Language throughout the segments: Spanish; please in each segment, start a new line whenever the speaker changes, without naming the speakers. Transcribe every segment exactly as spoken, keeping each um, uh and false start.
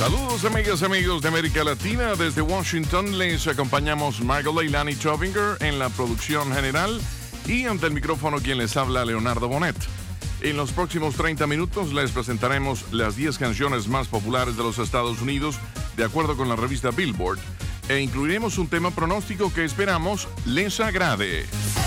Saludos amigas, amigos de América Latina. Desde Washington les acompañamos Michael Leilani Tovinger en la producción general y ante el micrófono quien les habla, Leonardo Bonet. En los próximos treinta minutos les presentaremos las diez canciones más populares de los Estados Unidos de acuerdo con la revista Billboard e incluiremos un tema pronóstico que esperamos les agrade.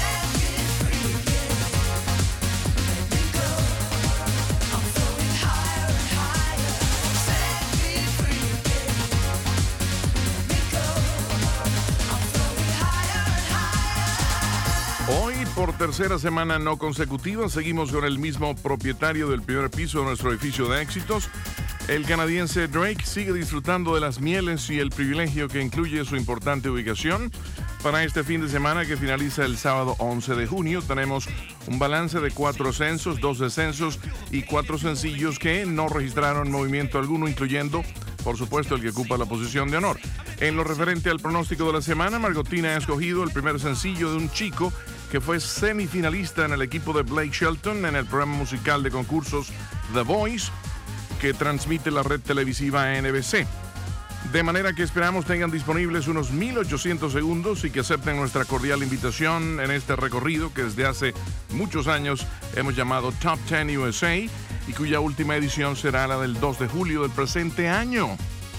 Hoy, por tercera semana no consecutiva, seguimos con el mismo propietario del primer piso de nuestro edificio de éxitos. El canadiense Drake sigue disfrutando de las mieles y el privilegio que incluye su importante ubicación. Para este fin de semana que finaliza el sábado once de junio, tenemos un balance de cuatro ascensos, dos descensos y cuatro sencillos que no registraron movimiento alguno, incluyendo, por supuesto, el que ocupa la posición de honor. En lo referente al pronóstico de la semana, Margotina ha escogido el primer sencillo de un chico que fue semifinalista en el equipo de Blake Shelton en el programa musical de concursos The Voice, que transmite la red televisiva N B C. De manera que esperamos tengan disponibles unos mil ochocientos segundos y que acepten nuestra cordial invitación en este recorrido que desde hace muchos años hemos llamado Top diez U S A y cuya última edición será la del dos de julio del presente año.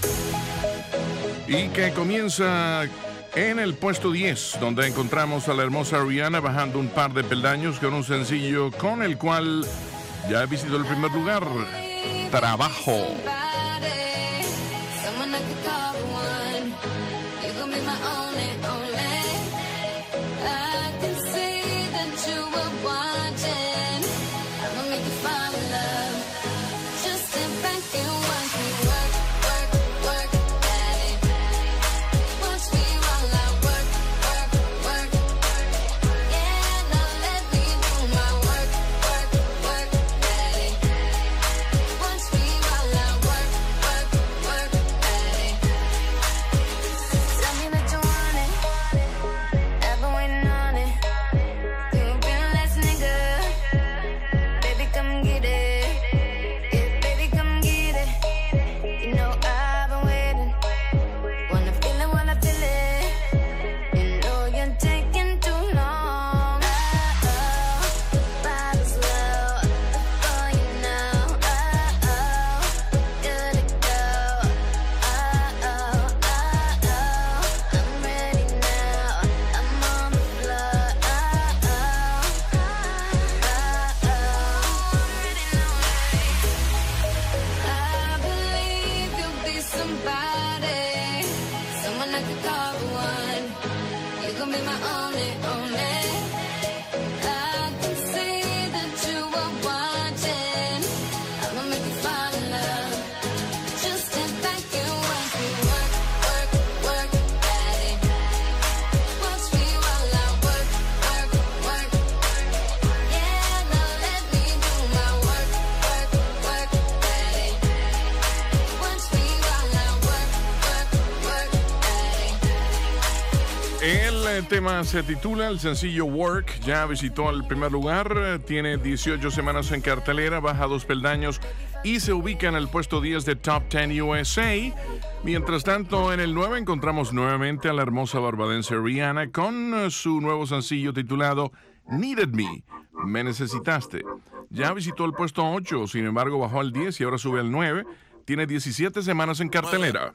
Y que comienza en el puesto diez, donde encontramos a la hermosa Rihanna bajando un par de peldaños con un sencillo con el cual ya he visitado el primer lugar, Trabajo. El tema se titula, el sencillo Work, ya visitó el primer lugar, tiene dieciocho semanas en cartelera, baja dos peldaños y se ubica en el puesto diez de Top diez U S A. Mientras tanto, en el nueve encontramos nuevamente a la hermosa barbadense Rihanna con su nuevo sencillo titulado Needed Me, Me Necesitaste. Ya visitó el puesto ocho, sin embargo bajó al diez y ahora sube al nueve. Tiene diecisiete semanas en cartelera.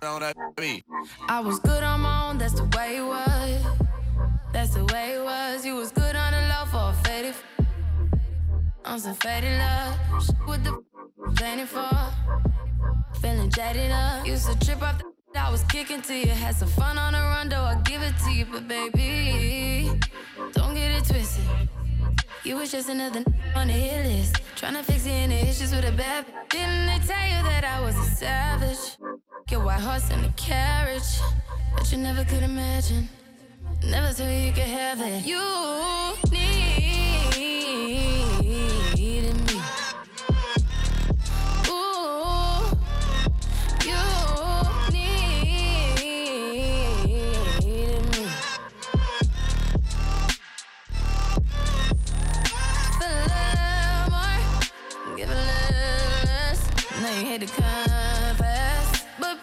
I was good on my own, that's the way it was. That's the way it was. You was good on the low for a faded. On some faded love. With the planning for. Feeling jaded up. Used to trip off the I was kicking to you. Had some fun on the run, though I give it to you. But baby, don't get it twisted. You was just another on the hit list. Tryna fix any issues with a bad. Didn't they tell you that I was a savage? Get white horse in the carriage. But you never could imagine. Never thought you could have it. You needed me. Ooh, you needed me. Feel a little more, give a little less. Now you hate the confess, but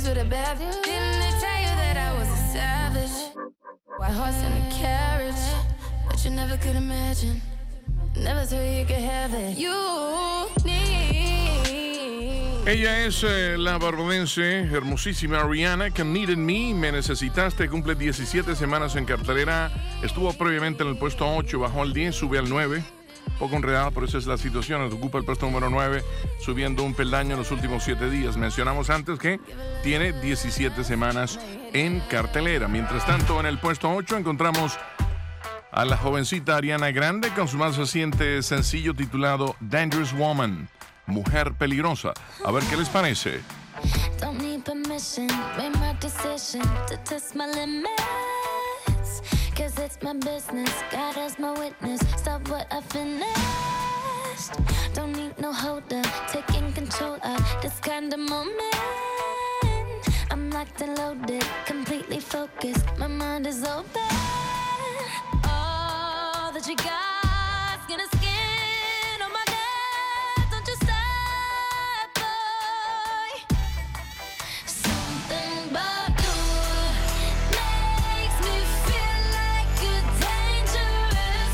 with a bad view. Didn't they tell you that I was a savage? White horse in a carriage, but you never could imagine. Never thought you could have it. You need.
Ella es eh, la barbadense hermosísima Rihanna, que Needed Me, Me Necesitaste, cumple diecisiete semanas en cartelera. Estuvo previamente en el puesto ocho, bajó al diez, sube al nueve. Poco enredada, pero esa es la situación. Ocupa el puesto número nueve, subiendo un peldaño en los últimos siete días. Mencionamos antes que tiene diecisiete semanas en cartelera. Mientras tanto, en el puesto ocho encontramos a la jovencita Ariana Grande con su más reciente sencillo titulado Dangerous Woman, Mujer Peligrosa. A ver qué les parece.
Don't need permission, made my decision to test my limits. Cause it's my business, God as my witness. Stop what I finished. Don't need no holder, taking control of this kind of moment. I'm locked and loaded, completely focused. My mind is open. All that you got, skin to skin. Oh my God, don't you stop, boy. Something about you makes me feel like a dangerous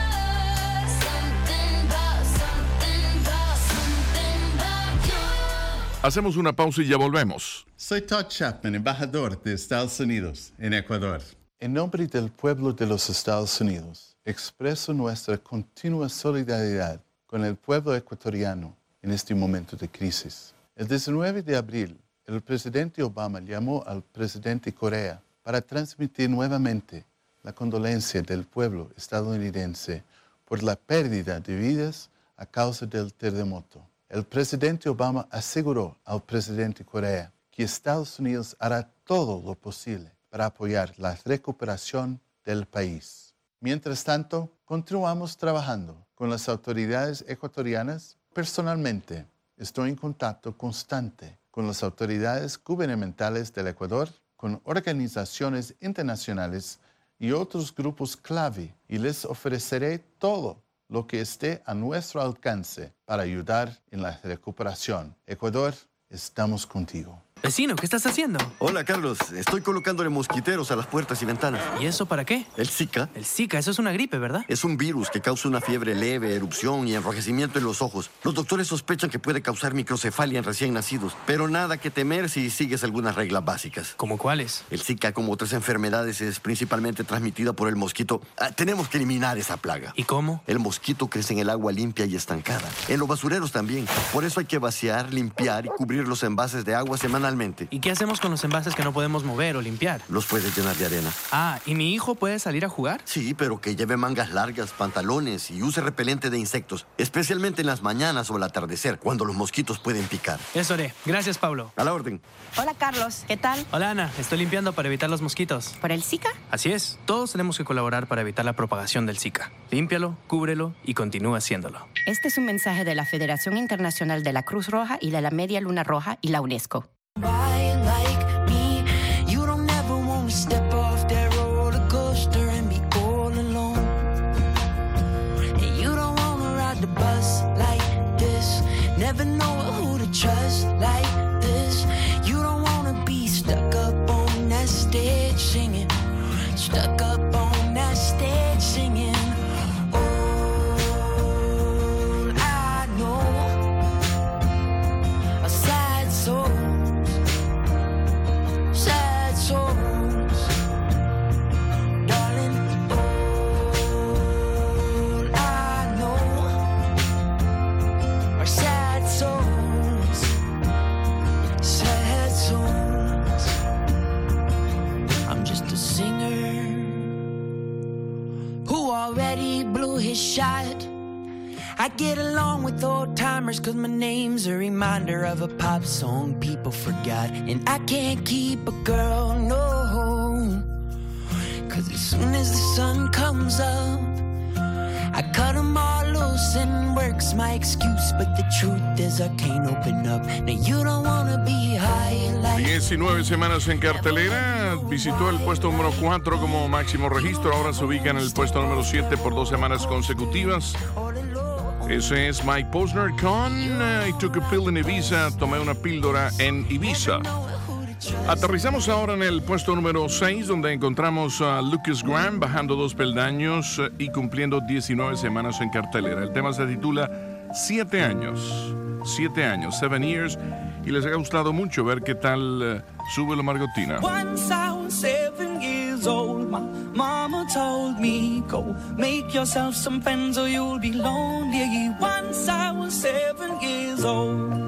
woman. Something about, something about, something about you.
Hacemos una pausa y ya volvemos.
Soy Todd Chapman, embajador de Estados Unidos en Ecuador. En nombre del pueblo de los Estados Unidos, expreso nuestra continua solidaridad con el pueblo ecuatoriano en este momento de crisis. El diecinueve de abril, el presidente Obama llamó al presidente Correa para transmitir nuevamente la condolencia del pueblo estadounidense por la pérdida de vidas a causa del terremoto. El presidente Obama aseguró al presidente Correa que Estados Unidos hará todo lo posible para apoyar la recuperación del país. Mientras tanto, continuamos trabajando con las autoridades ecuatorianas. Personalmente, estoy en contacto constante con las autoridades gubernamentales del Ecuador, con organizaciones internacionales y otros grupos clave, y les ofreceré todo lo que esté a nuestro alcance para ayudar en la recuperación. Ecuador, estamos contigo.
Vecino, ¿qué estás haciendo?
Hola, Carlos. Estoy colocándole mosquiteros a las puertas y ventanas.
¿Y eso para qué?
El Zika
El Zika, eso es una gripe, ¿verdad?
es un virus que causa una fiebre leve, erupción y enrojecimiento en los ojos. Los doctores sospechan que puede causar microcefalia en recién nacidos, pero nada que temer si sigues algunas reglas básicas.
¿Cómo cuáles?
El Zika, como otras enfermedades, es principalmente transmitida por el mosquito. Ah, tenemos que eliminar esa plaga.
¿Y cómo?
El mosquito crece en el agua limpia y estancada. En los basureros también. Por eso hay que vaciar, limpiar y cubrir los envases de agua semanalmente.
¿Y qué hacemos con los envases que no podemos mover o limpiar?
Los puedes llenar de arena.
Ah, ¿y mi hijo puede salir a jugar?
Sí, pero que lleve mangas largas, pantalones y use repelente de insectos, especialmente en las mañanas o al atardecer, cuando los mosquitos pueden picar.
Eso haré. Gracias, Pablo.
A la orden.
Hola, Carlos. ¿Qué tal?
Hola, Ana. Estoy limpiando para evitar los mosquitos.
¿Por el Zika?
Así es. Todos tenemos que colaborar para evitar la propagación del Zika. Límpialo, cúbrelo y continúa haciéndolo.
Este es un mensaje de la Federación Internacional de la Cruz Roja y de la Media Luna Roja y la UNESCO.
Why like me? You don't ever want to step off that roller coaster and be all alone. And you don't want to ride the bus like this. Never know who to trust like this. You don't want to be stuck up on that stage singing. Stuck up on that stage singing. All I know are sad souls. Sad souls, darling. All I know are sad souls, sad souls. I'm just a singer who already blew his shot. I get along with old timers cause my name's a reminder of a pop song people forgot. And I can't keep a girl, no. Cause as soon as the sun comes up, I cut them all loose and work's my excuse. But the truth is I can't open up. Now you don't wanna be high like...
diecinueve semanas en cartelera, visitó el puesto número cuatro como máximo registro, ahora se ubica en el puesto número siete por dos semanas consecutivas. Ese es Mike Posner con uh, I Took a Pill in Ibiza, tomé una píldora en Ibiza. Aterrizamos ahora en el puesto número seis, donde encontramos a Lucas Graham bajando dos peldaños y cumpliendo diecinueve semanas en cartelera. El tema se titula Siete años. Siete años, Seven Years. Y les ha gustado mucho ver qué tal uh, sube la Margotina.
Once I was seven years old, my mama told me, go make yourself some friends or you'll be lonely. Once I was seven years old.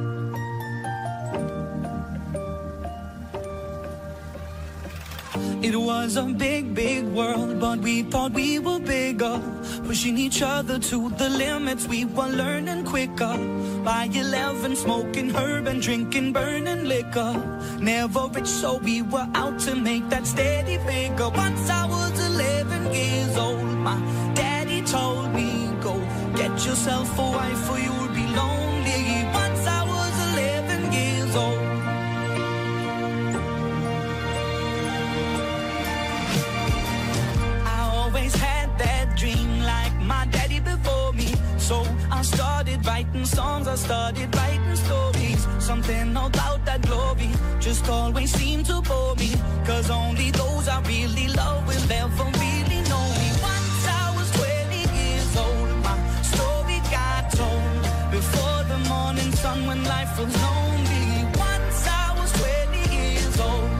It was a big, big world, but we thought we were bigger. Pushing each other to the limits, we were learning quicker. By eleven, smoking herb and drinking burning liquor. Never rich, so we were out to make that steady figure. Once I was eleven years old, my daddy told me, go get yourself a wife or you'll be lonely. Once I was eleven years old. Had that dream like my daddy before me. So I started writing songs, I started writing stories. Something about that glory just always seemed to bore me. Cause only those I really love will ever really know me. Once I was twenty years old, my story got told. Before the morning sun when life was lonely. Once I was twenty years old.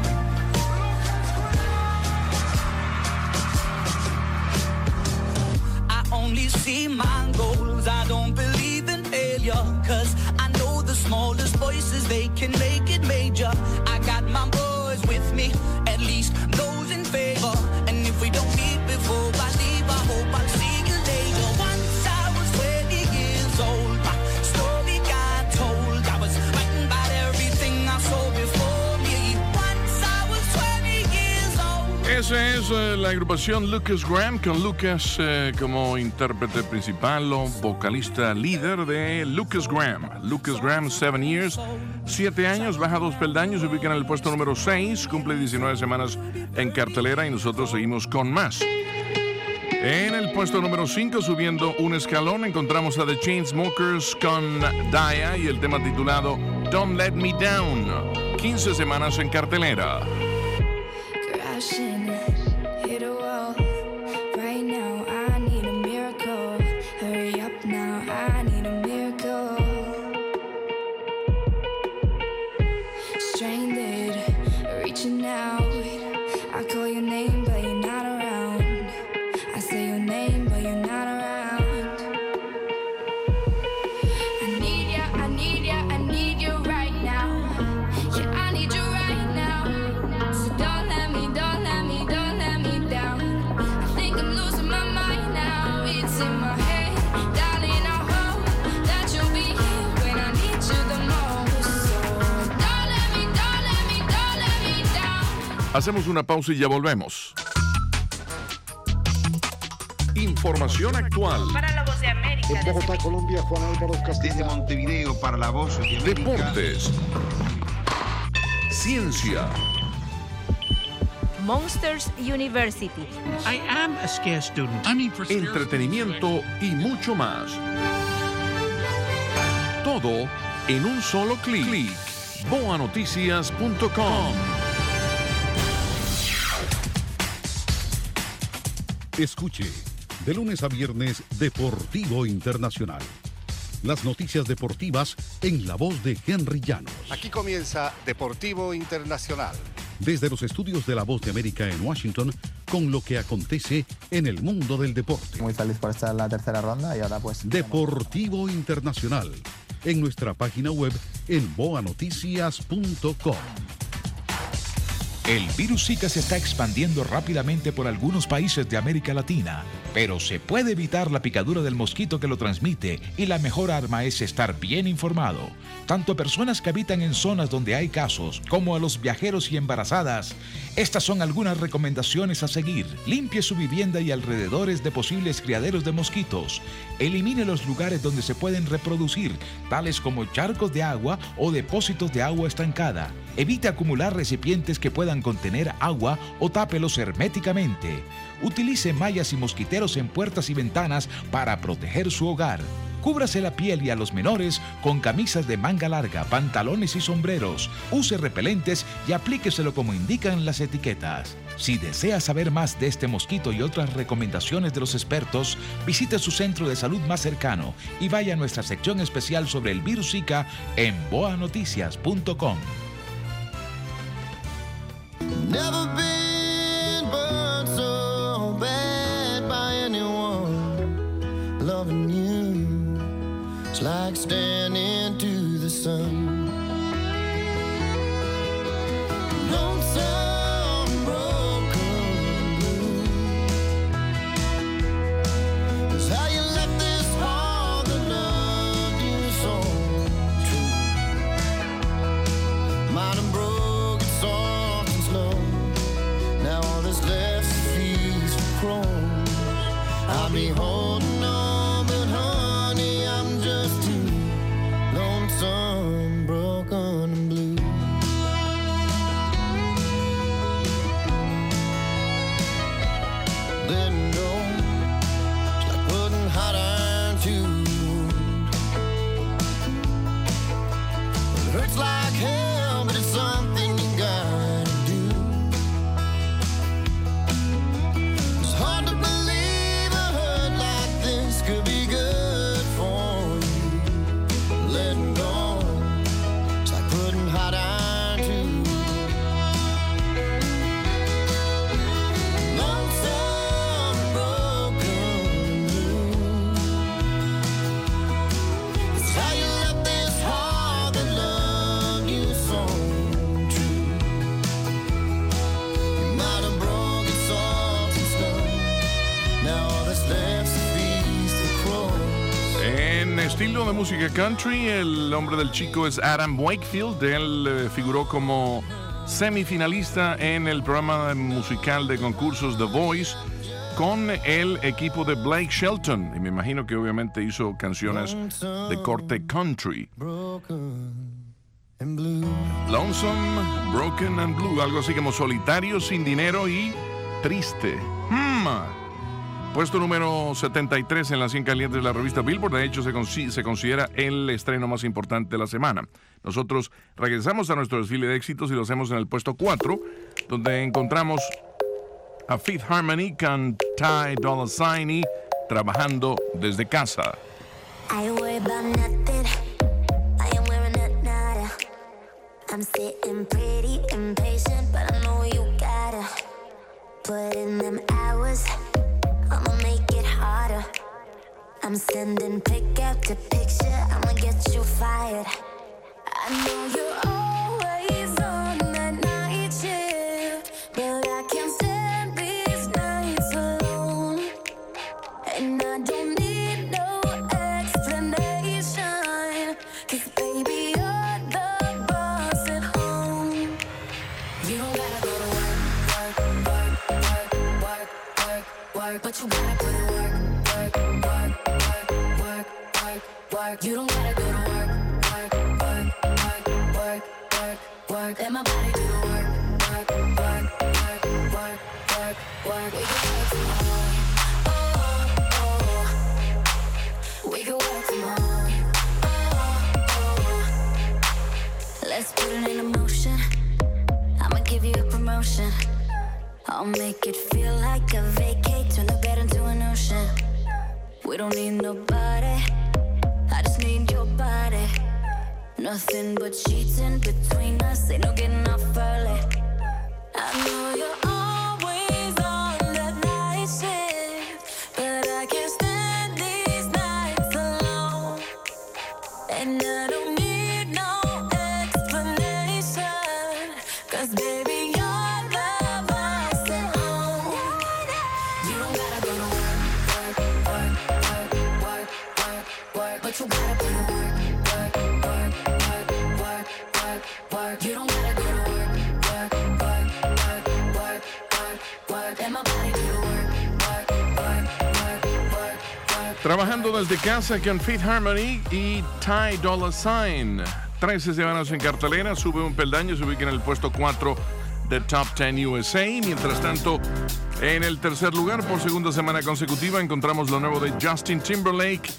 Only see my goals, I don't believe in failure. Cause I know the smallest voices, they can make it major. I got my boys with me, at least those in favor. And if we don't meet before I leave, I hope I'll see you later. Once I was twenty years old, my story got told. I was writing about everything I saw before me. Once I was twenty years old.
Esa es eh, la agrupación Lucas Graham, con Lucas eh, como intérprete principal o vocalista líder de Lucas Graham. Lucas Graham, Seven Years, siete años, baja dos peldaños, se ubica en el puesto número seis, cumple diecinueve semanas en cartelera y nosotros seguimos con más. En el puesto número cinco, subiendo un escalón, encontramos a The Chainsmokers con Daya y el tema titulado Don't Let Me Down, quince semanas en cartelera.
Hit a wall. Right now, I need a miracle. Hurry up now, I need a miracle. Stranded, reaching out. I call your name, but you're not around. I say your name, but you're not around. I need ya, I need ya, I need you right now. Yeah, I need you right now. So don't let me, don't let me, don't let me down. I think I'm losing my mind now. It's in my head, darling. I hope that you'll be here when I need you the most. So don't let me, don't let me, don't let me down.
Hacemos una pausa y ya volvemos. Información actual.
Para la Voz de América.
En Bogotá, Colombia, Juan Álvaro Castillo.
Desde Montevideo para la Voz de América.
Deportes. Ciencia.
Monsters University.
I am a scarce student. I mean,
Entretenimiento y mucho más. Todo en un solo clic. boa noticias punto com.
Escuche, de lunes a viernes, Deportivo Internacional. Las noticias deportivas en la voz de Henry Llanos.
Aquí comienza Deportivo Internacional.
Desde los estudios de La Voz de América en Washington, con lo que acontece en el mundo del deporte.
Muy feliz por estar en la tercera ronda y ahora pues...
Deportivo Internacional, en nuestra página web en boa noticias punto com.
El virus Zika se está expandiendo rápidamente por algunos países de América Latina, pero se puede evitar la picadura del mosquito que lo transmite y la mejor arma es estar bien informado. Tanto a personas que habitan en zonas donde hay casos como a los viajeros y embarazadas. Estas son algunas recomendaciones a seguir. Limpie su vivienda y alrededores de posibles criaderos de mosquitos. Elimine los lugares donde se pueden reproducir, tales como charcos de agua o depósitos de agua estancada. Evite acumular recipientes que puedan contener agua o tápelos herméticamente. Utilice mallas y mosquiteros en puertas y ventanas para proteger su hogar. Cúbrase la piel y a los menores con camisas de manga larga, pantalones y sombreros. Use repelentes y aplíqueselo como indican las etiquetas. Si desea saber más de este mosquito y otras recomendaciones de los expertos, visite su centro de salud más cercano y vaya a nuestra sección especial sobre el virus Zika en boa noticias punto com.
Never been burned so bad by anyone. Loving you, it's like standing to the sun. Lonesome, broken blue is how you left this heart that loved you so true. Might have broke it soft and slow. Now all that's left is feast for crows. I'll be holding on, but honey, I'm just too lonesome, broken and blue. Letting go, it's like putting hot iron to wound. It hurts like hell, but it's something you gotta do. It's hard to believe a hurt like this could be good for you. Letting go, it's like putting hot iron to wound. Lonesome, broken blue. It's how you left this heart that loved you so true. You might have broke it soft and slow. Now all that's left is a feast for crows.
En estilo de música country, el nombre del chico es Adam Wakefield. Él eh, figuró como semifinalista en el programa musical de concursos The Voice con el equipo de Blake Shelton. Y me imagino que obviamente hizo canciones de corte country.
Broken and blue.
Lonesome, Broken and Blue, algo así como solitario, sin dinero y triste. Hmm. Puesto número setenta y tres en las cien calientes de la revista Billboard. De hecho, se, consi- se considera el estreno más importante de la semana. Nosotros regresamos a nuestro desfile de éxitos y lo hacemos en el puesto cuatro, donde encontramos a Fifth Harmony con Ty Dolla Sign y Trabajando desde casa.
I ain't worried about nothing. I am wearing a nada. I'm sitting pretty impatient, but I know you gotta put in them hours. I'ma make it harder. I'm sending pick after picture. I'ma get you fired. I know you're always on that night shift, but I can't stand these nights alone. And I don't need no explanation, 'cause baby, you're the boss at home. You don't gotta go to work, work, work, work, work, work, work, but you gotta put in work, work, work, work, work, work, work. You don't gotta go to work, work, work, work, work, work, work. Let my body do the work, work, work, work, work, work, work. We can work from home, oh, oh. We can work from home, oh, oh. Let's put it in motion. I'ma give you a promotion. I'll make it feel like a vacate, turn the bed into an ocean. We don't need nobody, I just need your body. Nothing but cheating between us, ain't no getting off early. I know you're always on that night shift, but I can't stand these nights alone. And I don't need no explanation, 'cause baby, you're the boss at home. You don't gotta go to work, work, work, work, work, work, work, but you gotta put in work, work, work, work, work, work, work. You don't gotta go to work, work, work, work, work, work, work. Let my body do the work, work, work, work, work, work.
Trabajando desde casa con Fifth Harmony y Ty Dolla Sign. trece semanas en cartelera, sube un peldaño, se ubica en el puesto cuatro de Top diez U S A. Mientras tanto, en el tercer lugar, por segunda semana consecutiva, encontramos lo nuevo de Justin Timberlake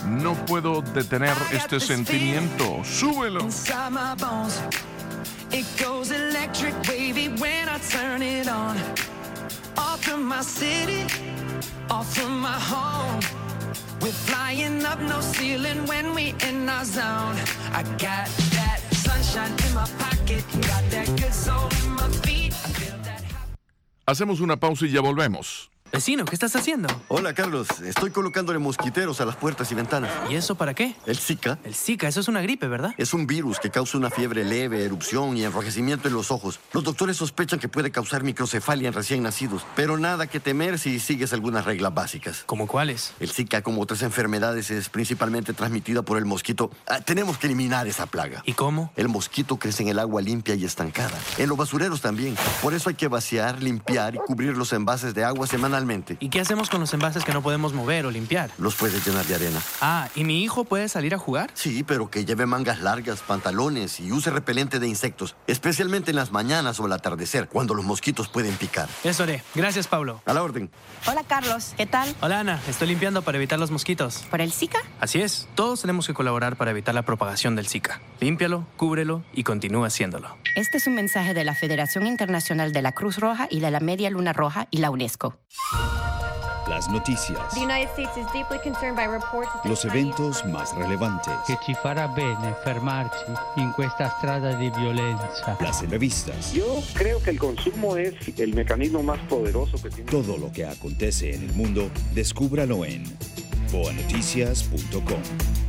No puedo detener este sentimiento. ¡Súbelo!
Inside my bones, it goes electric wavy when I turn it on. Off from my city, off from my home. We're flying up no ceiling when we in our zone. I got that sunshine in my pocket, got that good soul in my feet. I feel that.
Hacemos una pausa y ya volvemos.
Vecino, ¿qué estás haciendo?
Hola, Carlos. Estoy colocándole mosquiteros a las puertas y ventanas.
¿Y eso para qué?
El Zika.
El Zika, eso es una gripe, ¿verdad?
Es un virus que causa una fiebre leve, erupción y enrojecimiento en los ojos. Los doctores sospechan que puede causar microcefalia en recién nacidos, pero nada que temer si sigues algunas reglas básicas.
¿Cómo cuáles?
El Zika, como otras enfermedades, es principalmente transmitida por el mosquito. Ah, tenemos que eliminar esa plaga.
¿Y cómo?
El mosquito crece en el agua limpia y estancada. En los basureros también. Por eso hay que vaciar, limpiar y cubrir los envases de agua semanalmente.
¿Y qué hacemos con los envases que no podemos mover o limpiar?
Los puedes llenar de arena.
Ah, ¿y mi hijo puede salir a jugar?
Sí, pero que lleve mangas largas, pantalones y use repelente de insectos, especialmente en las mañanas o al atardecer, cuando los mosquitos pueden picar.
Eso haré. Gracias, Pablo.
A la orden.
Hola, Carlos. ¿Qué tal?
Hola, Ana. Estoy limpiando para evitar los mosquitos.
¿Por el Zika?
Así es. Todos tenemos que colaborar para evitar la propagación del Zika. Límpialo, cúbrelo y continúa haciéndolo.
Este es un mensaje de la Federación Internacional de la Cruz Roja y de la Media Luna Roja y la UNESCO.
Las noticias.
The United States is deeply concerned by reports of
Los eventos más relevantes.
Che ci farà bene fermarci in questa strada di violenza.
Las entrevistas.
Yo creo que el consumo es el mecanismo más poderoso que tiene.
Todo lo que acontece en el mundo, descúbralo en boa noticias punto com.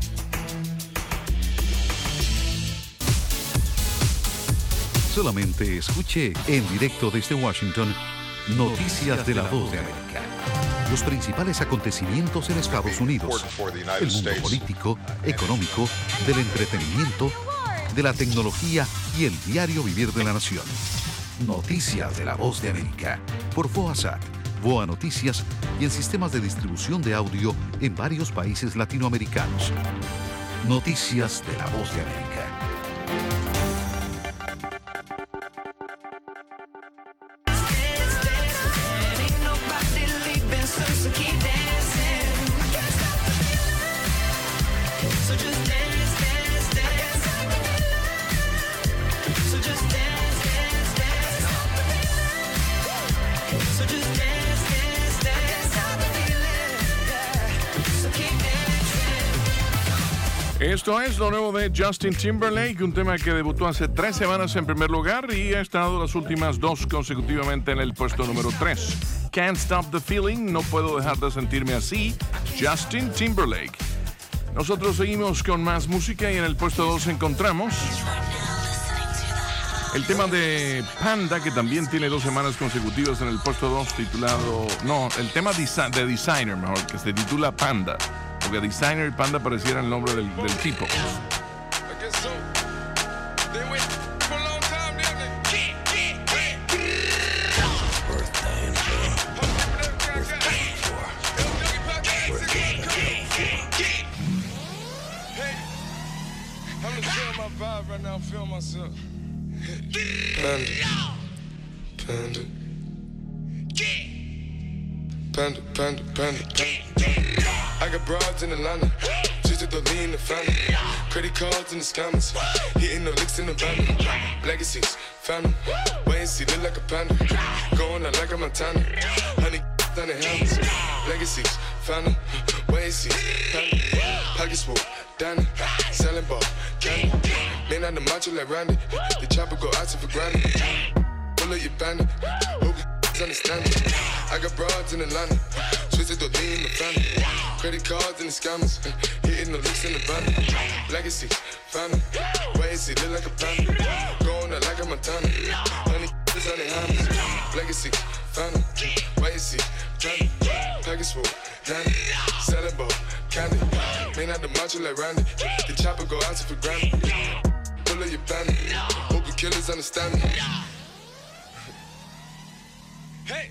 Solamente escuche en directo desde Washington Noticias de la Voz de América. Los principales acontecimientos en Estados Unidos, el mundo político, económico, del entretenimiento, de la tecnología y el diario vivir de la nación. Noticias de la Voz de América, por VOASAT, VOA Noticias y en sistemas de distribución de audio en varios países latinoamericanos. Noticias de la Voz de América.
Esto es lo nuevo de Justin Timberlake, un tema que debutó hace tres semanas en primer lugar y ha estado las últimas dos consecutivamente en el puesto número tres. Can't Stop the Feeling, no puedo dejar de sentirme así, Justin Timberlake. Nosotros seguimos con más música y en el puesto dos encontramos el tema de Panda, que también tiene dos semanas consecutivas en el puesto dos, titulado... No, el tema de Designer, mejor, que se titula Panda. Porque Designer y Panda parecieran el nombre del, del tipo.
Panda, panda, panda, panda. I got broads in Atlanta, just to lean the family. Credit cards in the scammers, hitting the licks in the van. Legacies, family, wait and see, look like a panda. Going out like a Montana, honey on the helmets. Legacies, family, wait and see, family. Pockets full, Danny, selling ball, candy. Man on the macho like Randy, the chopper go out to for granted. Pull up your bandit, hope you understand it. I got broads in Atlanta, twisted the lean in the family. Credit cards and the scammers, hitting the licks in the van. Legacy, family, wait and see, look like a panda. Going out like a Montana, honey is on the hammers. Legacy, family, wait and see, family. Package full, Danny, selling ball, candy. Man out the macho like Randy, the chopper go out to for granted. Pull up your bandit, hope the killers understand me. Hey!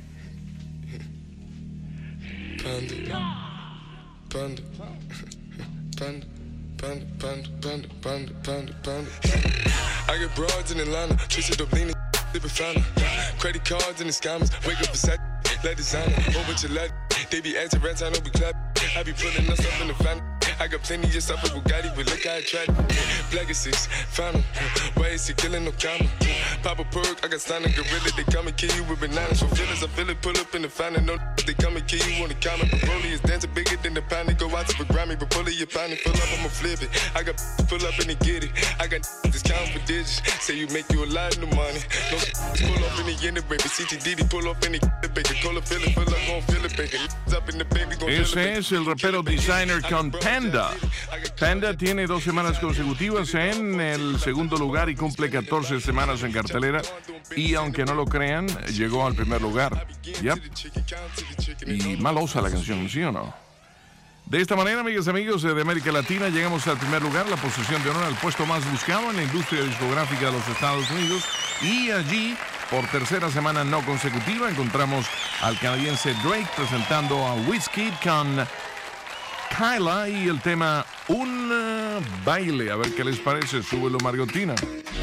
Panda, panda, panda, panda, panda, panda, panda, panda, panda. I get broads in Atlanta, twisted up leaning, different family. Credit cards and the scammers, wake up beside, let designer, whole bunch of lead. They be acting rats, I know we clap. I be pulling us up in the family. I got plenty just off of Bugatti, but look how I tried. Legacies, found them. Why is he killing no comma? Pop a perk, I got signed a gorilla. They come and kill you with bananas. For feelings, I feel it, pull up in the fountain. No, they come and kill you on the counter. But Broly is dancing bigger than the pound. They go out to the Grammy, but pull it, you find it. Pull up, I'ma flip it. I got pull up and they get it. I got this count for digits. Say you make you a lot of money. No, pull up in the end of baby. C T D D, pull up in the baby. Cola, feel it, pull up, gon' feel it, baby. Up in the baby, gon' feel it.
Ese es el rapero Designer con Panda. Panda tiene dos semanas consecutivas en el segundo lugar y cumple catorce semanas en cartelera. Y aunque no lo crean, llegó al primer lugar. Yep. Y malosa la canción, ¿sí o no? De esta manera, amigas y amigos de América Latina, llegamos al primer lugar, la posición de honor al puesto más buscado en la industria discográfica de los Estados Unidos. Y allí, por tercera semana no consecutiva, encontramos al canadiense Drake presentando a Wizkid con Kyla y el tema Un uh, Baile. A ver qué les parece. Súbelo, Margotina.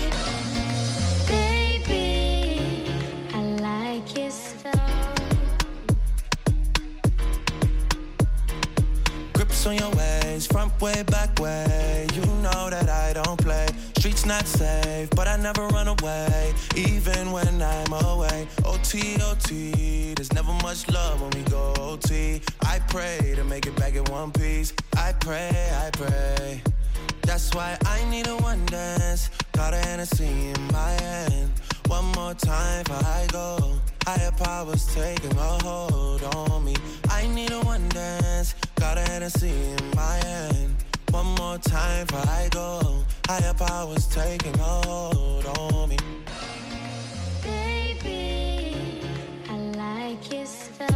On your ways, front way, back way. You know that I don't play. Streets not safe, but I never run away, even when I'm away. O T, O T, there's never much love when we go O T. I pray to make it back in one piece. I pray, I pray. That's why I need a one dance. Got a Hennessy in my hand. One more time before I go. Higher powers taking a hold on me. I need a one dance. Got a Hennessy in my hand. One more time before I go. Higher powers taking a hold on me.
Baby, I like your stuff.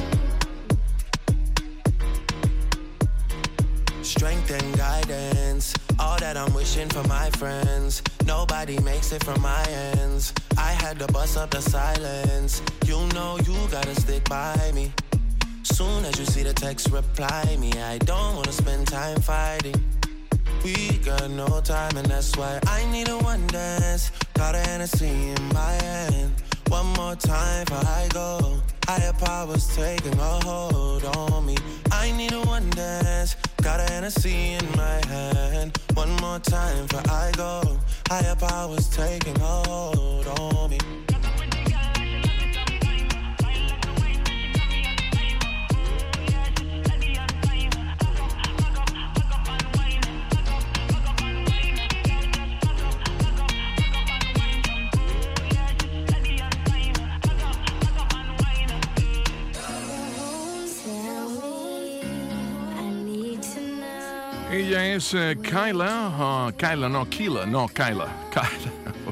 Strength and guidance, all that I'm wishing for my friends. Nobody makes it from my ends. I had to bust up the silence. You know you gotta stick by me. Soon as you see the text, reply me. I don't wanna spend time fighting. We got no time and that's why I need a one dance. Got a Hennessy in my hand. One more time before I go. Higher powers taking a hold on me. I need a one dance. Got a Hennessy in my hand. One more time before I go. Higher powers taking a hold on me.
Ella es uh, Kyla, uh, Kyla, no, Kila, no, Kyla, Kyla.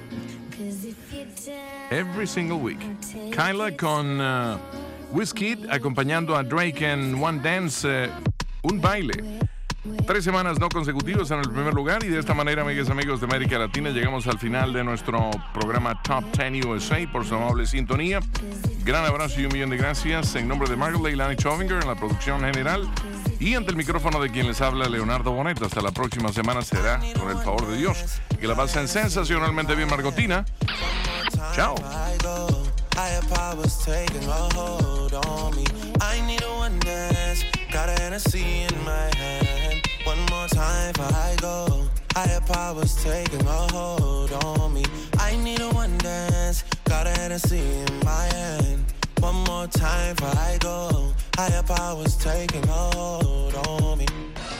Every single week. Kyla con uh, Wizkid acompañando a Drake en One Dance, uh, Un Baile. Tres semanas no consecutivas en el primer lugar y de esta manera, amigas y amigos de América Latina, llegamos al final de nuestro programa Top diez U S A por su amable sintonía. Gran abrazo y un millón de gracias en nombre de Margaret Leilani Chovinger en la producción general y ante el micrófono de quien les habla, Leonardo Bonet. Hasta la próxima semana será con el favor de Dios. Que la pasen sensacionalmente bien, Margotina. Chao.
Higher powers taking a hold on me. I need a one dance. Got a Hennessy in my hand. One more time before I go. Higher powers taking a hold on me. I need a one dance. Got a Hennessy in my hand. One more time before I go. Higher powers taking a hold on me.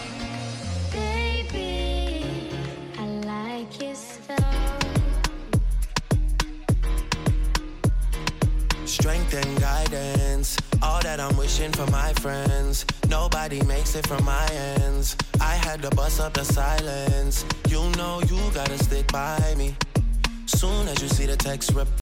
Baby, I like your stuff.
Strength and guidance, all that I'm wishing for my friends. Nobody makes it from my ends. I had to bust up the silence. You know you gotta stick by me. Soon as you see the text, reply.